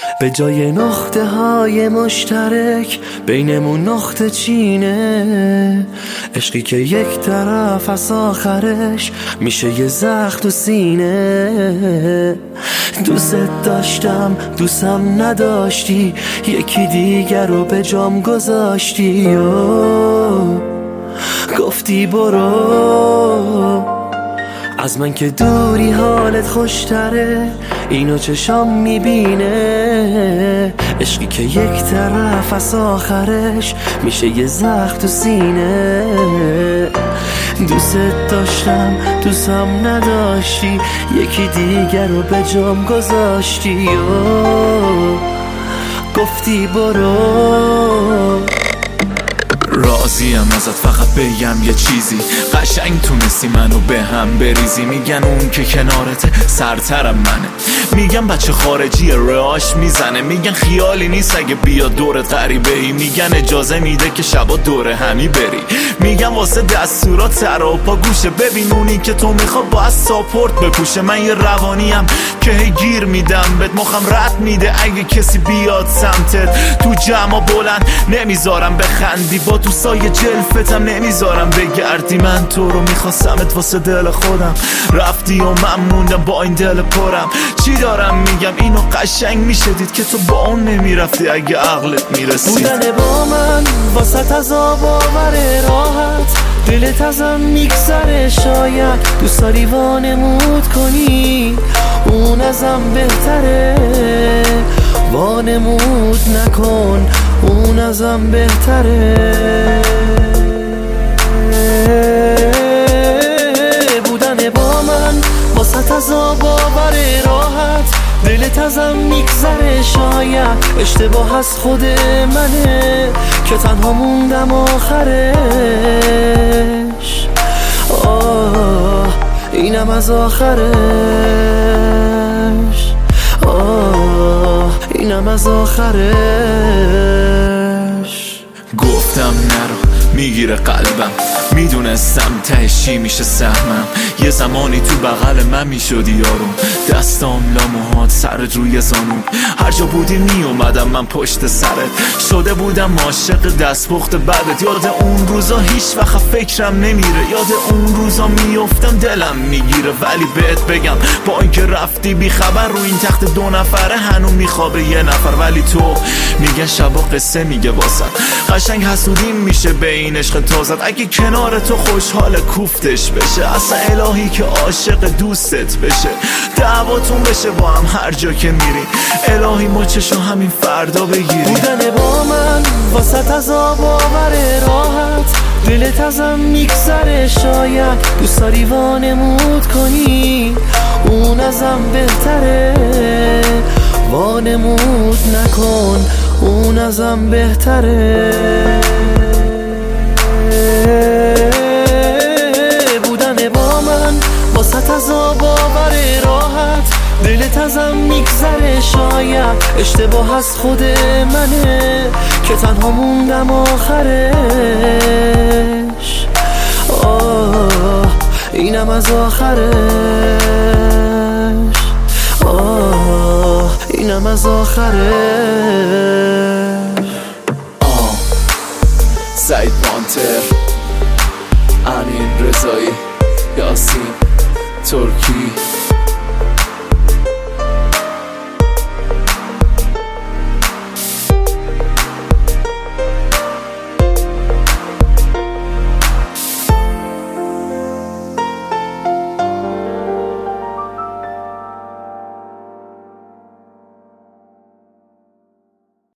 به جای نقطه های مشترک بینمون نقطه چینه. عشقی که یک طرف از آخرش میشه یه زخم تو سینه. دوست داشتم دوستم نداشتی، یکی دیگر رو به جام گذاشتی و گفتی برو. از من که دوری حالت خوشتره، اینو چشام میبینه. عشقی که یک طرف از آخرش میشه یه زخم تو سینه. دوست داشتم دوستم نداشتی، یکی دیگر رو به جام گذاشتی و گفتی برو. راضیم ازت فقط بگم یه چیزی، قشنگ تونستی منو به هم بریزی. میگن اون که کنارته سرترم منه، میگن بچه خارجی رهاش میزنه. میگن خیالی نیست اگه بیا دورت غریبه ای. میگن اجازه میده که شبا دور همی بری. میگن واسه دستورات سر و پا گوشه. ببین اونی که تو میخوا باید ساپورت بپوشه. من یه روانیم که هی گیر میدم بهت، مخم رد میده اگه کسی بیاد سمتت. تو جمع بلند نمیذارم بخندی، با دوستای جلفتم نمیذارم بگردی. من تو رو میخواستمت واسه دل خودم، رفتی و من موندم با این دل پرم. چی دارم میگم اینو قشنگ میشه دید که تو با اون نمیرفتی اگه عقلت میرسید. بودن با من واسه عذاب آور راحت، دلت ازم میگذره شاید دوست داری وانمود کنی اون ازم بهتره. وانمود نکن اون ازم بهتره. بودن با من واسه عذاب آور راحت، دلت ازم میگذره شاید اشتباه از خود منه که تنها موندم آخرش. آه اینم از آخرش. آه اینم از آخرش. گفتم نرو میگیره قلبم، میدونستم تهش چی میشه سهمم. یه زمانی تو بغل من میشدی یارم، دستام لاموهات سرت روی زانوم. هر جا بودی میومدم من پشت سرت، شده بودم عاشق دستپخت بعدت. یاد اون روزا هیچ وقت فکرم نمیره، یاد اون روزا میافتم دلم میگیره. ولی بهت بگم با اینکه رفتی بی خبر، رو این تخت 2 نفره هنو میخوابه یه نفر. ولی تو میگه شبا قصه میگه واسه قشنگ حسودیم میشه به این عشق تازت. اگه کنار تو خوشحال کوفتش بشه، اصلا الهی که عاشق دوستت بشه. دعواتون بشه با هم هر جا که میری، الهی مچشو همین فردا بگیری. بودن با من واسه عذاب آور راحت، دلت ازم میگذره شاید دوست داری وانمود کنی اون ازم بهتره. وانمود نکن اون ازم بهتره. بودن با من واسه عذاب آور راحت، دلت ازم میگذره شاید اشتباه از خود منه که تنها موندم آخرش. آه اینم از آخرش. آه اینم از آخرش. سعید مانتر، امین رضایی، یاسین ترکی.